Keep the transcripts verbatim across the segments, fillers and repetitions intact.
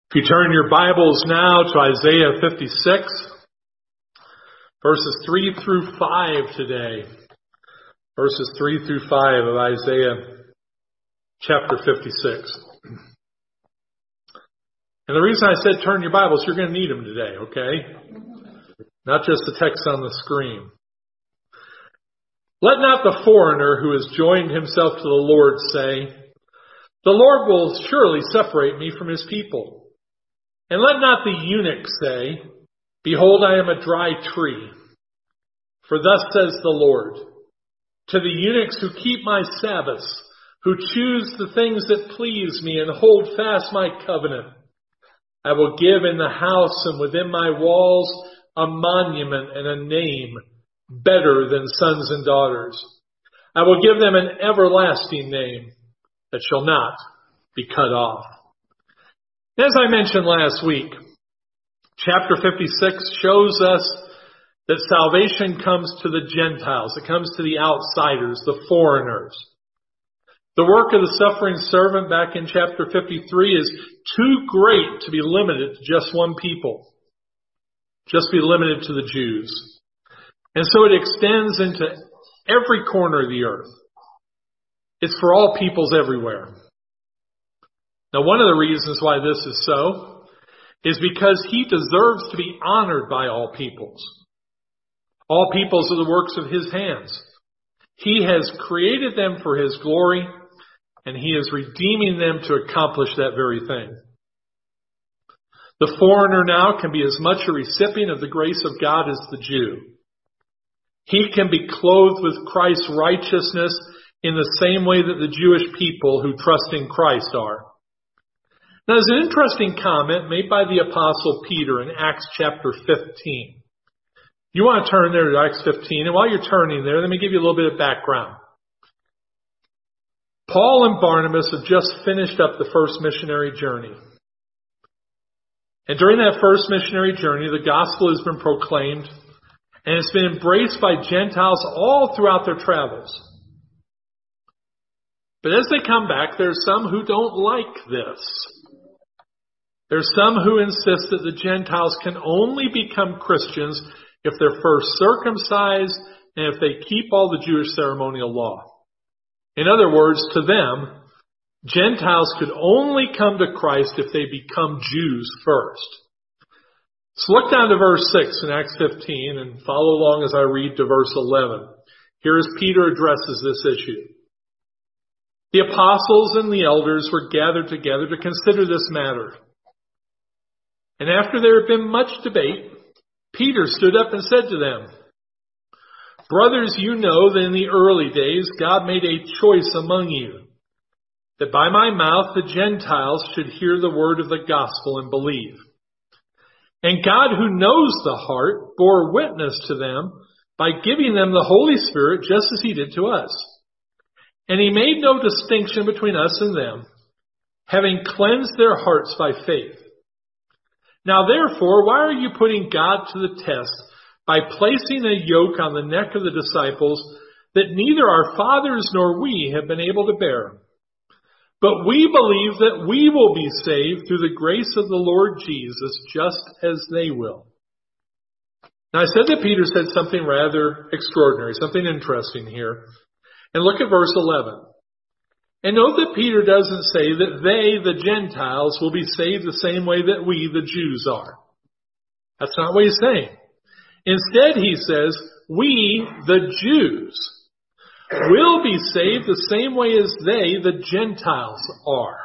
If you turn your Bibles now to Isaiah fifty-six, verses three through five today. Verses three through five of Isaiah chapter fifty-six. And the reason I said turn your Bibles, you're going to need them today, okay? Not just the text on the screen. Let not the foreigner who has joined himself to the Lord say, the Lord will surely separate me from his people. And let not the eunuch say, behold, I am a dry tree. For thus says the Lord, to the eunuchs who keep my Sabbaths, who choose the things that please me and hold fast my covenant, I will give in the house and within my walls a monument and a name better than sons and daughters. I will give them an everlasting name that shall not be cut off. As I mentioned last week, chapter fifty-six shows us that salvation comes to the Gentiles. It comes to the outsiders, the foreigners. The work of the suffering servant back in chapter fifty-three is too great to be limited to just one people. Just be limited to the Jews. And so it extends into every corner of the earth. It's for all peoples everywhere. Now, one of the reasons why this is so is because he deserves to be honored by all peoples. All peoples are the works of his hands. He has created them for his glory, and he is redeeming them to accomplish that very thing. The foreigner now can be as much a recipient of the grace of God as the Jew. He can be clothed with Christ's righteousness in the same way that the Jewish people who trust in Christ are. Now, there's an interesting comment made by the Apostle Peter in Acts chapter fifteen. You want to turn there to Acts fifteen, and while you're turning there, let me give you a little bit of background. Paul and Barnabas have just finished up the first missionary journey. And during that first missionary journey, the gospel has been proclaimed, and it's been embraced by Gentiles all throughout their travels. But as they come back, there's some who don't like this. There's some who insist that the Gentiles can only become Christians if they're first circumcised and if they keep all the Jewish ceremonial law. In other words, to them, Gentiles could only come to Christ if they become Jews first. So look down to verse six in Acts fifteen and follow along as I read to verse eleven. Here as Peter addresses this issue. The apostles and the elders were gathered together to consider this matter. And after there had been much debate, Peter stood up and said to them, brothers, you know that in the early days God made a choice among you, that by my mouth the Gentiles should hear the word of the gospel and believe. And God, who knows the heart, bore witness to them by giving them the Holy Spirit just as he did to us. And he made no distinction between us and them, having cleansed their hearts by faith. Now therefore, why are you putting God to the test by placing a yoke on the neck of the disciples that neither our fathers nor we have been able to bear? But we believe that we will be saved through the grace of the Lord Jesus, just as they will. Now I said that Peter said something rather extraordinary, something interesting here. And look at verse eleven. And note that Peter doesn't say that they, the Gentiles, will be saved the same way that we, the Jews, are. That's not what he's saying. Instead, he says, we, the Jews, will be saved the same way as they, the Gentiles, are.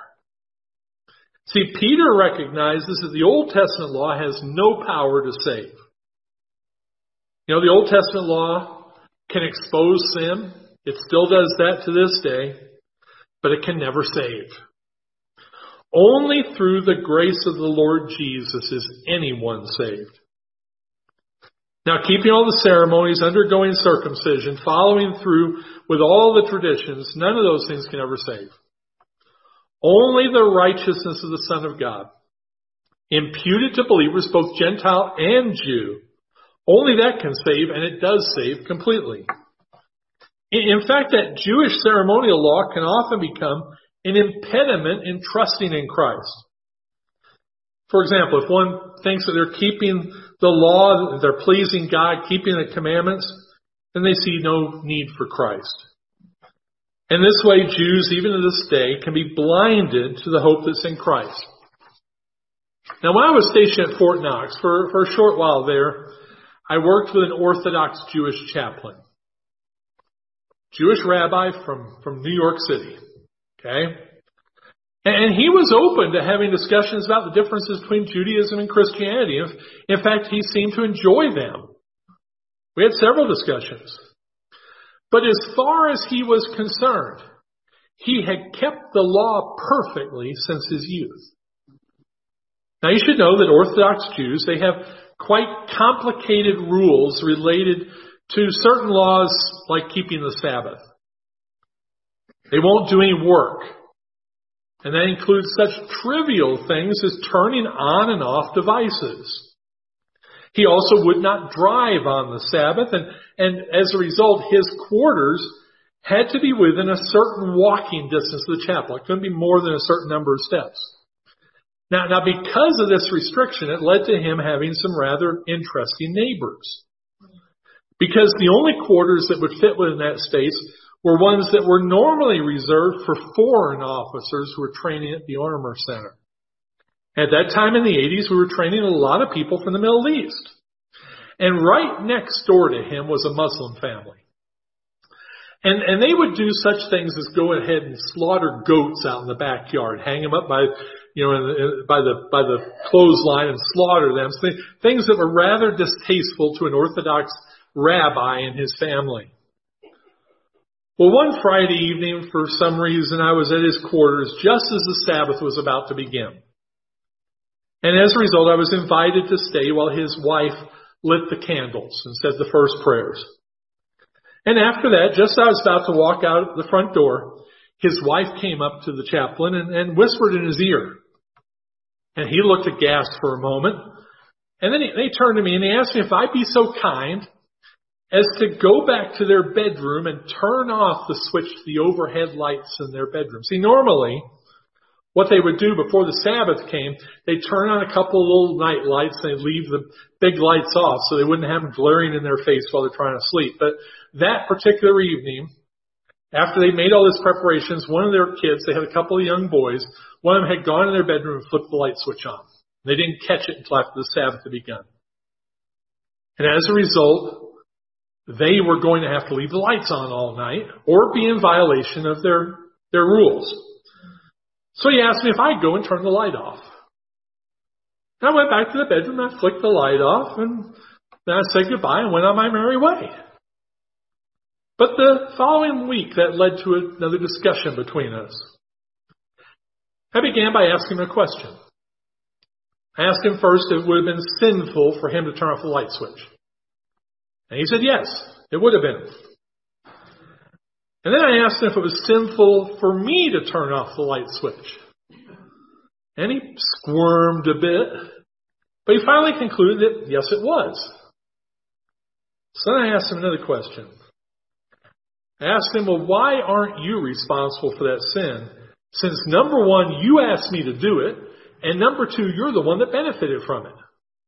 See, Peter recognizes that the Old Testament law has no power to save. You know, the Old Testament law can expose sin. It still does that to this day. But it can never save. Only through the grace of the Lord Jesus is anyone saved. Now, keeping all the ceremonies, undergoing circumcision, following through with all the traditions, none of those things can ever save. Only the righteousness of the Son of God, imputed to believers, both Gentile and Jew, only that can save, and it does save completely. In fact, that Jewish ceremonial law can often become an impediment in trusting in Christ. For example, if one thinks that they're keeping the law, that they're pleasing God, keeping the commandments, then they see no need for Christ. In this way, Jews, even to this day, can be blinded to the hope that's in Christ. Now, when I was stationed at Fort Knox, for, for a short while there, I worked with an Orthodox Jewish chaplain. Jewish rabbi from, from New York City. Okay? And he was open to having discussions about the differences between Judaism and Christianity. In fact, he seemed to enjoy them. We had several discussions. But as far as he was concerned, he had kept the law perfectly since his youth. Now you should know that Orthodox Jews, they have quite complicated rules related to certain laws like keeping the Sabbath. They won't do any work. And that includes such trivial things as turning on and off devices. He also would not drive on the Sabbath, and, and as a result, his quarters had to be within a certain walking distance of the chapel. It couldn't be more than a certain number of steps. Now, now, because of this restriction, it led to him having some rather interesting neighbors. Because the only quarters that would fit within that space were ones that were normally reserved for foreign officers who were training at the Armor Center. At that time in the eighties, we were training a lot of people from the Middle East. And right next door to him was a Muslim family. And, and they would do such things as go ahead and slaughter goats out in the backyard, hang them up by, you know, by the, by the clothesline and slaughter them. So things that were rather distasteful to an Orthodox rabbi and his family. Well, one Friday evening, for some reason, I was at his quarters just as the Sabbath was about to begin. And as a result, I was invited to stay while his wife lit the candles and said the first prayers. And after that, just as I was about to walk out the front door, his wife came up to the chaplain and, and whispered in his ear. And he looked aghast for a moment. And then he, they turned to me and they asked me if I'd be so kind as to go back to their bedroom and turn off the switch to the overhead lights in their bedroom. See, normally, what they would do before the Sabbath came, they'd turn on a couple of little night lights and they'd leave the big lights off so they wouldn't have them glaring in their face while they're trying to sleep. But that particular evening, after they made all these preparations, one of their kids, they had a couple of young boys, one of them had gone in their bedroom and flipped the light switch on. They didn't catch it until after the Sabbath had begun. And as a result, they were going to have to leave the lights on all night or be in violation of their, their rules. So he asked me if I'd go and turn the light off. And I went back to the bedroom and I flicked the light off and then I said goodbye and went on my merry way. But the following week that led to another discussion between us. I began by asking him a question. I asked him first if it would have been sinful for him to turn off the light switch. And he said, yes, it would have been. And then I asked him if it was sinful for me to turn off the light switch. And he squirmed a bit, but he finally concluded that, yes, it was. So then I asked him another question. I asked him, well, why aren't you responsible for that sin? Since number one, you asked me to do it, and number two, you're the one that benefited from it.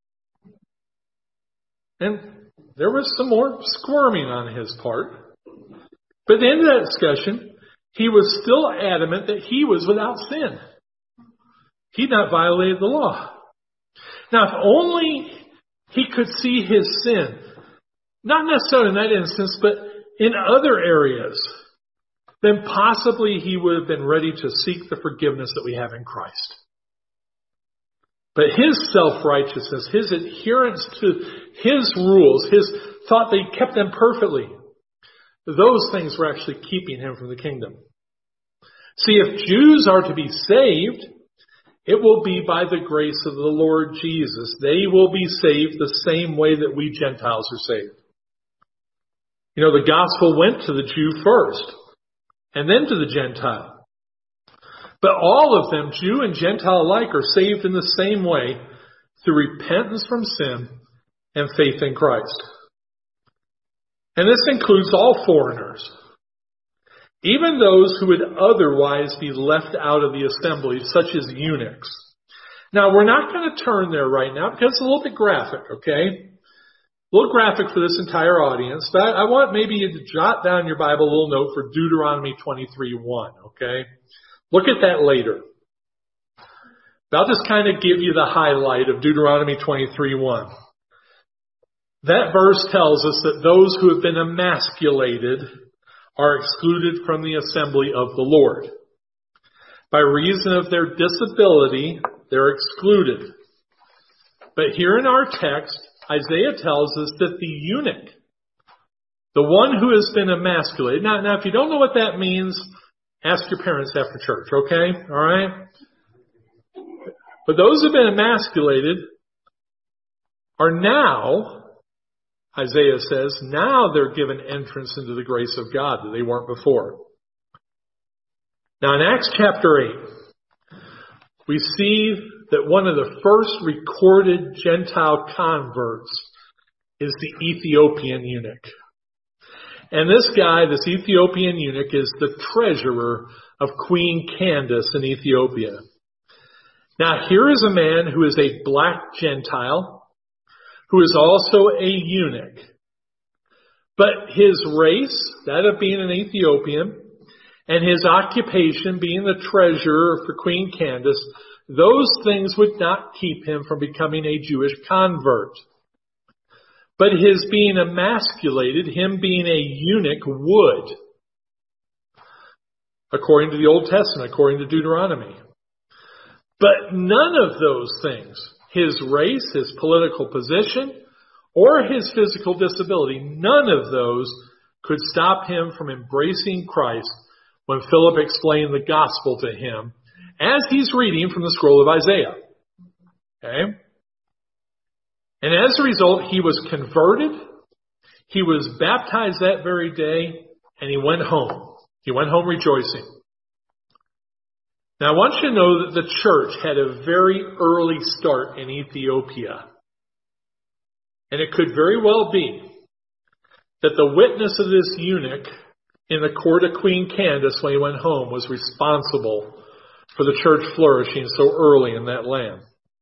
And there was some more squirming on his part. But at the end of that discussion, he was still adamant that he was without sin. He'd not violated the law. Now, if only he could see his sin, not necessarily in that instance, but in other areas, then possibly he would have been ready to seek the forgiveness that we have in Christ. But his self-righteousness, his adherence to his rules, his thought that he kept them perfectly, those things were actually keeping him from the kingdom. See, if Jews are to be saved, it will be by the grace of the Lord Jesus. They will be saved the same way that we Gentiles are saved. You know, the gospel went to the Jew first, and then to the Gentile. But all of them, Jew and Gentile alike, are saved in the same way through repentance from sin and faith in Christ. And this includes all foreigners, even those who would otherwise be left out of the assembly, such as eunuchs. Now, we're not going to turn there right now because it's a little bit graphic, okay? A little graphic for this entire audience, but I, I want maybe you to jot down in your Bible a little note for Deuteronomy twenty-three one, okay? Look at that later. But I'll just kind of give you the highlight of Deuteronomy twenty-three one. That verse tells us that those who have been emasculated are excluded from the assembly of the Lord. By reason of their disability, they're excluded. But here in our text, Isaiah tells us that the eunuch, the one who has been emasculated. Now, now, if you don't know what that means, ask your parents after church, okay? All right? But those who have been emasculated are now, Isaiah says, now they're given entrance into the grace of God that they weren't before. Now, in Acts chapter eight, we see that one of the first recorded Gentile converts is the Ethiopian eunuch. And this guy, this Ethiopian eunuch, is the treasurer of Queen Candace in Ethiopia. Now, here is a man who is a black Gentile, who is also a eunuch. But his race, that of being an Ethiopian, and his occupation, being the treasurer for Queen Candace, those things would not keep him from becoming a Jewish convert. But his being emasculated, him being a eunuch, would, according to the Old Testament, according to Deuteronomy. But none of those things, his race, his political position, or his physical disability, none of those could stop him from embracing Christ when Philip explained the gospel to him as he's reading from the scroll of Isaiah. Okay? And as a result, he was converted, he was baptized that very day, and he went home. He went home rejoicing. Now, I want you to know that the church had a very early start in Ethiopia. And it could very well be that the witness of this eunuch in the court of Queen Candace when he went home was responsible for the church flourishing so early in that land.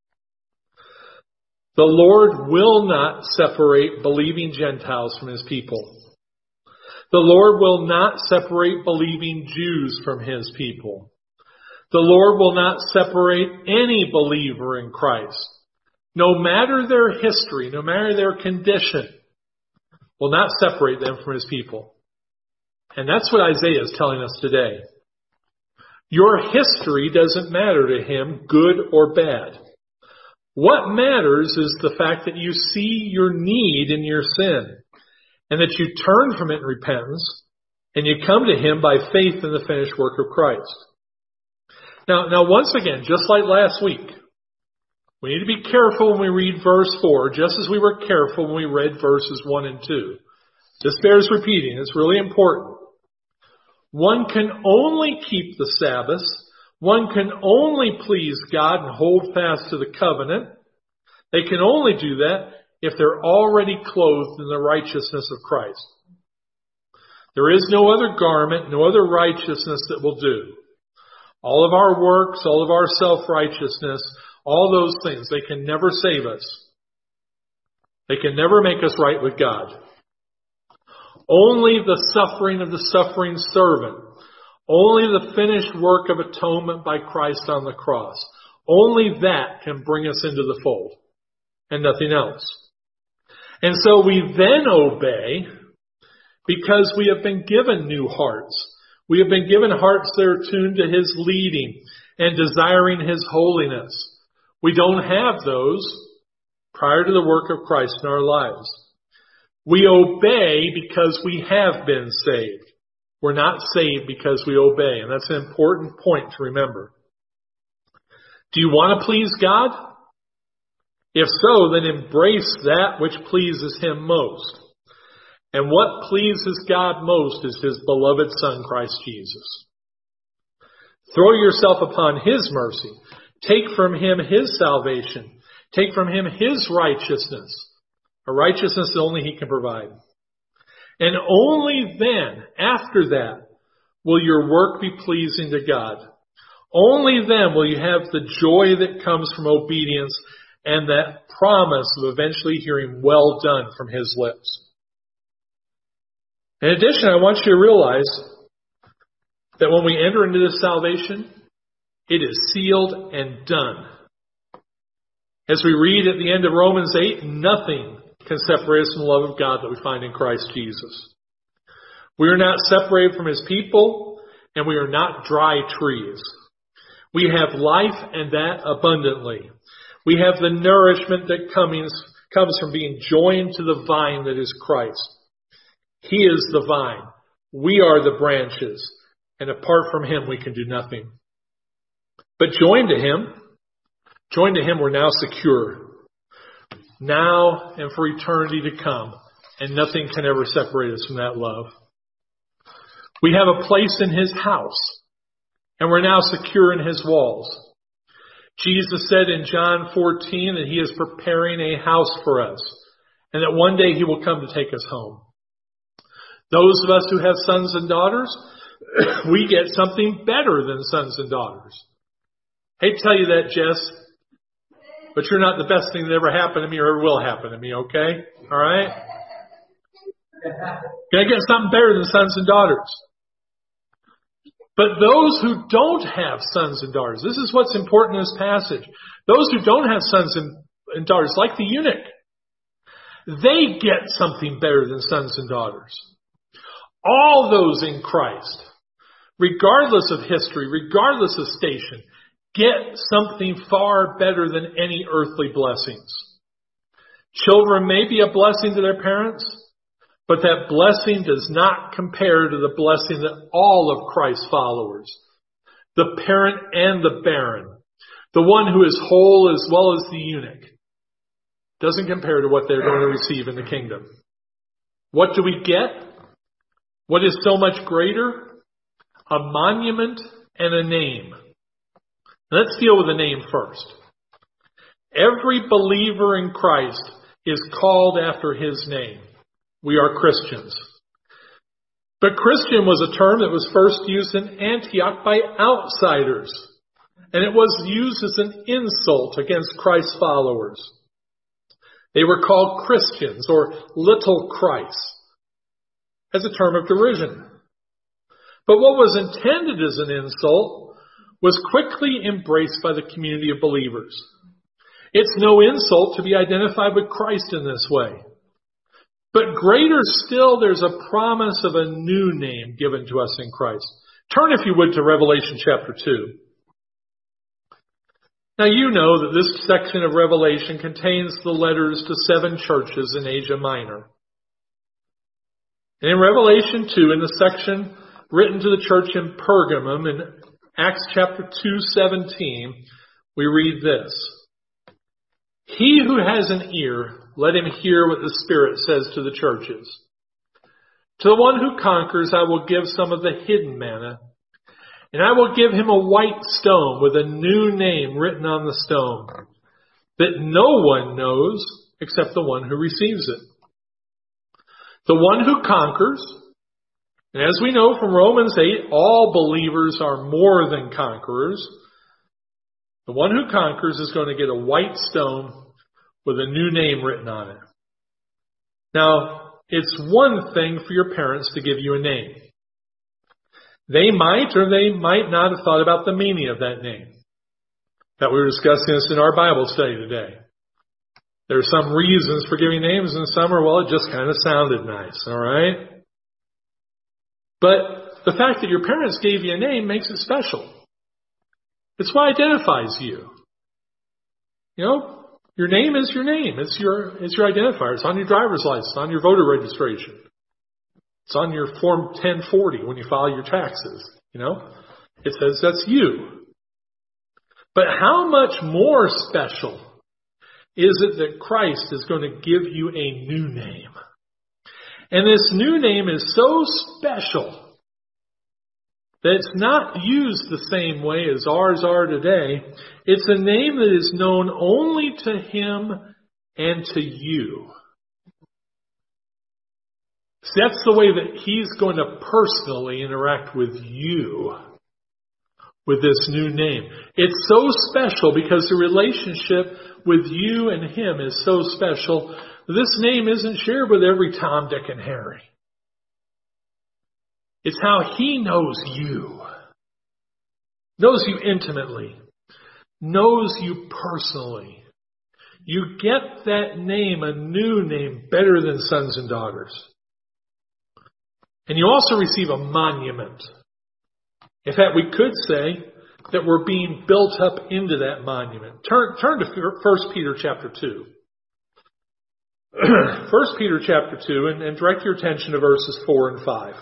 The Lord will not separate believing Gentiles from his people. The Lord will not separate believing Jews from his people. The Lord will not separate any believer in Christ, no matter their history, no matter their condition, will not separate them from his people. And that's what Isaiah is telling us today. Your history doesn't matter to him, good or bad. What matters is the fact that you see your need in your sin and that you turn from it in repentance and you come to him by faith in the finished work of Christ. Now, now once again, just like last week, we need to be careful when we read verse four, just as we were careful when we read verses one and two. This bears repeating. It's really important. One can only keep the Sabbath. One can only please God and hold fast to the covenant. They can only do that if they're already clothed in the righteousness of Christ. There is no other garment, no other righteousness that will do. All of our works, all of our self-righteousness, all those things, they can never save us. They can never make us right with God. Only the suffering of the suffering servant, only the finished work of atonement by Christ on the cross, only that can bring us into the fold, and nothing else. And so we then obey because we have been given new hearts. We have been given hearts that are tuned to his leading and desiring his holiness. We don't have those prior to the work of Christ in our lives. We obey because we have been saved. We're not saved because we obey, and that's an important point to remember. Do you want to please God? If so, then embrace that which pleases him most. And what pleases God most is his beloved Son, Christ Jesus. Throw yourself upon his mercy. Take from him his salvation. Take from him his righteousness. A righteousness that only he can provide. And only then, after that, will your work be pleasing to God. Only then will you have the joy that comes from obedience and that promise of eventually hearing well done from His lips. In addition, I want you to realize that when we enter into this salvation, it is sealed and done. As we read at the end of Romans eight, nothing can separate us from the love of God that we find in Christ Jesus. We are not separated from His people, and we are not dry trees. We have life, and that abundantly. We have the nourishment that comes, comes from being joined to the vine that is Christ. He is the vine. We are the branches. And apart from Him, we can do nothing. But joined to Him, joined to Him, we're now secure. Now and for eternity to come. And nothing can ever separate us from that love. We have a place in His house. And we're now secure in His walls. Jesus said in John fourteen that He is preparing a house for us. And that one day He will come to take us home. Those of us who have sons and daughters, we get something better than sons and daughters. I hate to tell you that, Jess, but you're not the best thing that ever happened to me or ever will happen to me, okay? All right? Can I get something better than sons and daughters? But those who don't have sons and daughters, this is what's important in this passage. Those who don't have sons and, and daughters, like the eunuch, they get something better than sons and daughters. All those in Christ, regardless of history, regardless of station, get something far better than any earthly blessings. Children may be a blessing to their parents, but that blessing does not compare to the blessing that all of Christ's followers, the parent and the barren, the one who is whole as well as the eunuch, doesn't compare to what they're going to receive in the kingdom. What do we get? What is so much greater? A monument and a name. Let's deal with the name first. Every believer in Christ is called after His name. We are Christians. But Christian was a term that was first used in Antioch by outsiders. And it was used as an insult against Christ's followers. They were called Christians or little Christ as a term of derision. But what was intended as an insult was quickly embraced by the community of believers. It's no insult to be identified with Christ in this way. But greater still, there's a promise of a new name given to us in Christ. Turn, if you would, to Revelation chapter two. Now you know that this section of Revelation contains the letters to seven churches in Asia Minor. And in Revelation two, in the section written to the church in Pergamum, in Acts chapter two seventeen, we read this. He who has an ear, let him hear what the Spirit says to the churches. To the one who conquers, I will give some of the hidden manna, and I will give him a white stone with a new name written on the stone, that no one knows except the one who receives it. The one who conquers, and as we know from Romans eight, all believers are more than conquerors. The one who conquers is going to get a white stone with a new name written on it. Now, it's one thing for your parents to give you a name. They might or they might not have thought about the meaning of that name. That we were discussing this in our Bible study today. There are some reasons for giving names, and some are, well, it just kind of sounded nice, all right? But the fact that your parents gave you a name makes it special. It's what identifies you. You know, your name is your name. It's your it's your identifier. It's on your driver's license, it's on your voter registration. It's on your Form ten forty when you file your taxes. You know, it says that's you. But how much more special is it that Christ is going to give you a new name? And this new name is so special that it's not used the same way as ours are today. It's a name that is known only to Him and to you. See, that's the way that He's going to personally interact with you. with this new name. It's so special because the relationship with you and him is so special. This name isn't shared with every Tom, Dick, and Harry. It's how he knows you. Knows you intimately. Knows you personally. You get that name, a new name, better than sons and daughters. And you also receive a monument. In fact, we could say that we're being built up into that monument. Turn, turn to First Peter chapter two. First Peter chapter two, and, and direct your attention to verses four and five.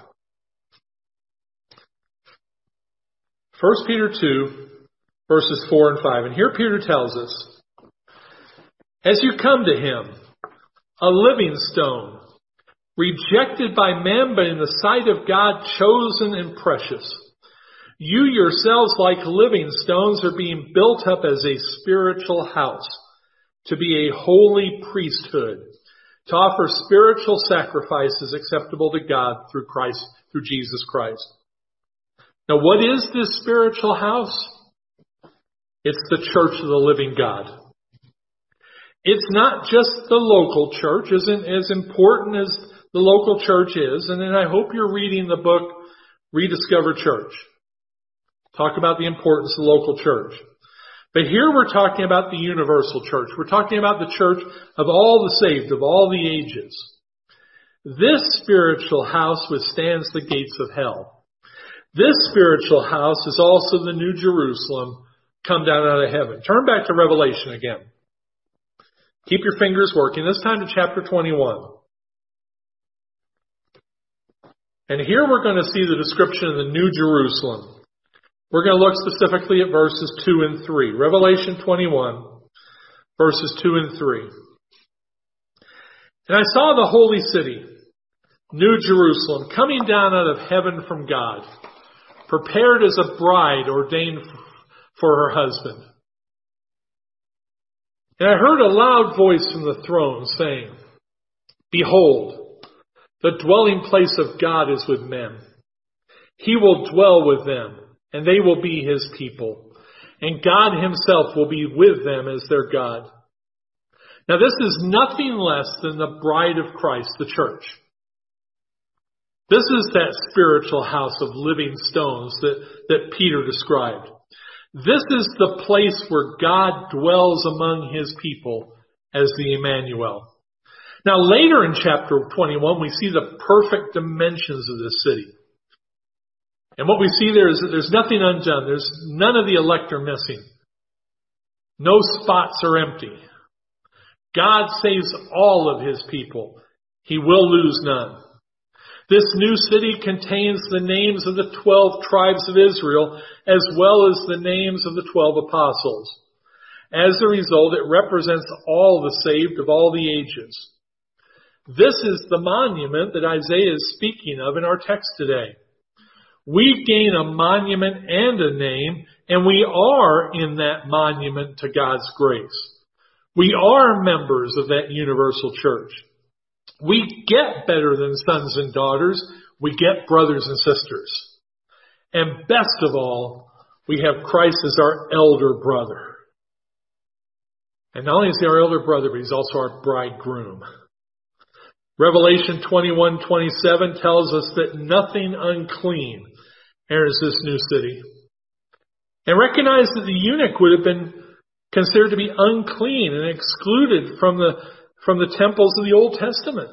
First Peter two, verses four and five. And here Peter tells us, as you come to him, a living stone, rejected by men, but in the sight of God, chosen and precious. You yourselves, like living stones, are being built up as a spiritual house, to be a holy priesthood, to offer spiritual sacrifices acceptable to God through Christ, through Jesus Christ. Now, what is this spiritual house? It's the church of the living God. It's not just the local church, isn't as important as the local church is. And then I hope you're reading the book Rediscover Church. Talk about the importance of the local church. But here we're talking about the universal church. We're talking about the church of all the saved, of all the ages. This spiritual house withstands the gates of hell. This spiritual house is also the New Jerusalem come down out of heaven. Turn back to Revelation again. Keep your fingers working. This time to chapter twenty-one. And here we're going to see the description of the New Jerusalem. We're going to look specifically at verses two and three. Revelation twenty-one, verses two and three. And I saw the holy city, New Jerusalem, coming down out of heaven from God, prepared as a bride ordained for her husband. And I heard a loud voice from the throne saying, Behold, the dwelling place of God is with men. He will dwell with them, and they will be his people. And God himself will be with them as their God. Now this is nothing less than the bride of Christ, the church. This is that spiritual house of living stones that, that Peter described. This is the place where God dwells among his people as the Emmanuel. Now later in chapter twenty-one, we see the perfect dimensions of this city. And what we see there is that there's nothing undone. There's none of the elect are missing. No spots are empty. God saves all of his people. He will lose none. This new city contains the names of the twelve tribes of Israel, as well as the names of the twelve apostles. As a result, it represents all the saved of all the ages. This is the monument that Isaiah is speaking of in our text today. We gain a monument and a name, and we are in that monument to God's grace. We are members of that universal church. We get better than sons and daughters. We get brothers and sisters. And best of all, we have Christ as our elder brother. And not only is he our elder brother, but he's also our bridegroom. Revelation twenty-one twenty-seven tells us that nothing unclean enters this new city. And recognize that the eunuch would have been considered to be unclean and excluded from the from the temples of the Old Testament.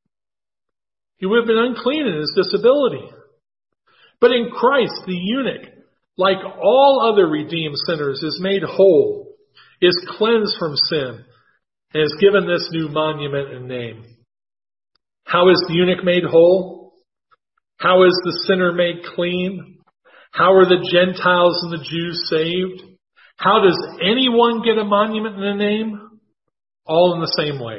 He would have been unclean in his disability. But in Christ, the eunuch, like all other redeemed sinners, is made whole, is cleansed from sin, and is given this new monument and name. How is the eunuch made whole? How is the sinner made clean? How are the Gentiles and the Jews saved? How does anyone get a monument and a name? All in the same way.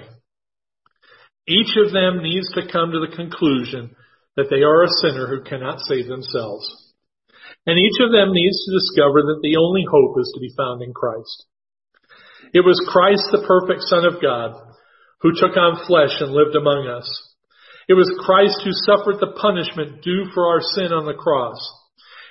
Each of them needs to come to the conclusion that they are a sinner who cannot save themselves. And each of them needs to discover that the only hope is to be found in Christ. It was Christ, the perfect Son of God, who took on flesh and lived among us. It was Christ who suffered the punishment due for our sin on the cross.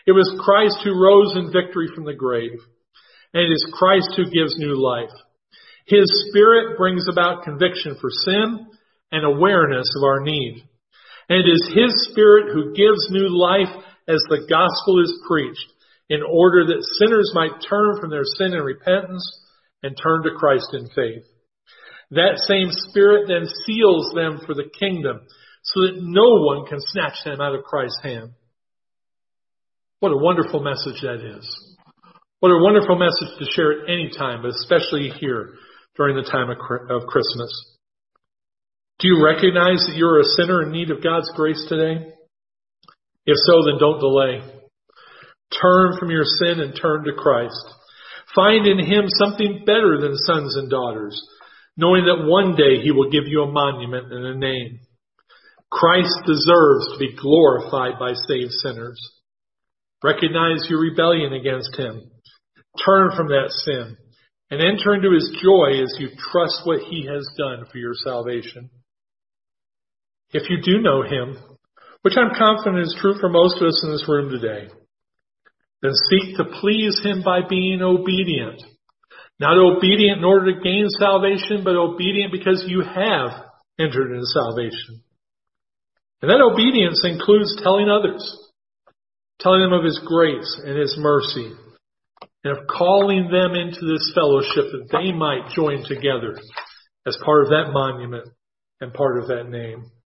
It was Christ who rose in victory from the grave. And it is Christ who gives new life. His Spirit brings about conviction for sin and awareness of our need. And it is His Spirit who gives new life as the gospel is preached, in order that sinners might turn from their sin and repentance and turn to Christ in faith. That same Spirit then seals them for the kingdom, so that no one can snatch them out of Christ's hand. What a wonderful message that is. What a wonderful message to share at any time, but especially here during the time of Christmas. Do you recognize that you're a sinner in need of God's grace today? If so, then don't delay. Turn from your sin and turn to Christ. Find in Him something better than sons and daughters, knowing that one day He will give you a monument and a name. Christ deserves to be glorified by saved sinners. Recognize your rebellion against Him. Turn from that sin and enter into His joy as you trust what He has done for your salvation. If you do know Him, which I'm confident is true for most of us in this room today, then seek to please Him by being obedient. Not obedient in order to gain salvation, but obedient because you have entered into salvation. And that obedience includes telling others, telling them of His grace and His mercy, and of calling them into this fellowship that they might join together as part of that monument and part of that name.